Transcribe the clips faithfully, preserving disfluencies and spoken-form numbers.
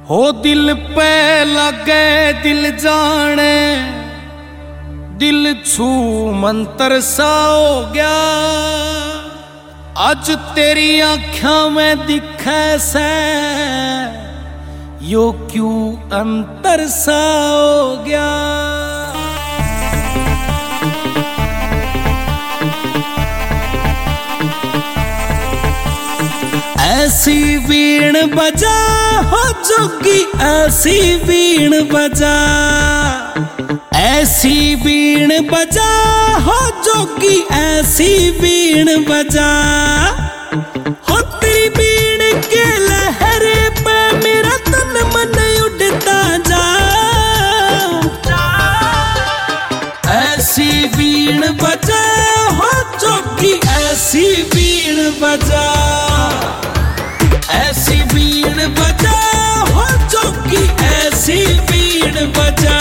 हो दिल पे लगे दिल जाने, दिल छू मंतर सा हो गया। आज तेरी आँखों में दिखे से यो क्यों अंतर सा हो गया। ऐसी बीण बजा हो जोगी, ऐसी बीण बजा, ऐसी बीण बजा हो जोगी, ऐसी बीण बजा। हो तेरी बीण के लहरे पे मेरा तन मन उड़ता जा। ऐसी बीण बजा हो जोगी, ऐसी बीण बजा, ऐसी बीण बजा हो जोगी, ऐसी बीण बजा।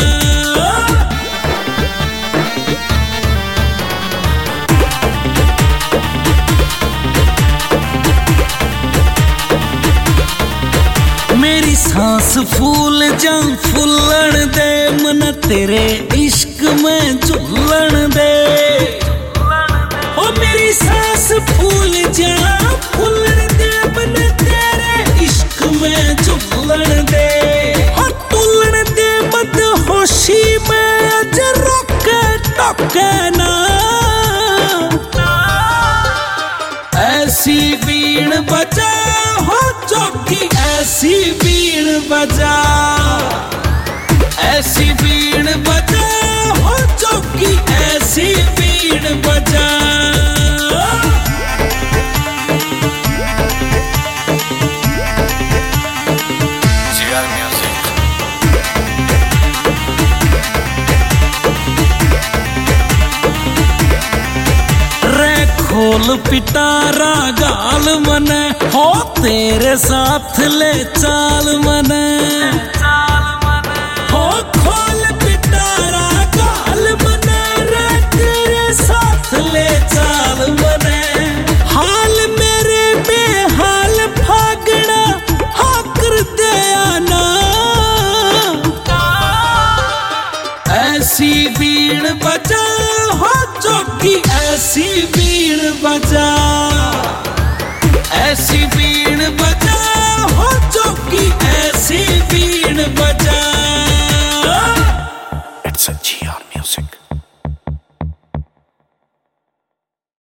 मेरी सांस फूल जा फूलन दे, मन तेरे इश्क में झूलन दे। ओ मेरी सांस फूल जा फूलन दे, मन तेरे इश्क में झूलन दे। हो तुलन दे मत होशी में अज रोके टोके ना। ऐसी बीण बजा हो जोगी, ऐसी बीण बजा, ऐसी बीण बजा हो जोगी, ऐसी बीण बजा। खोल पिटारा गाल मने, हो तेरे साथ ले चाल मने। हो खोल पिटारा गाल मने रे, तेरे साथ ले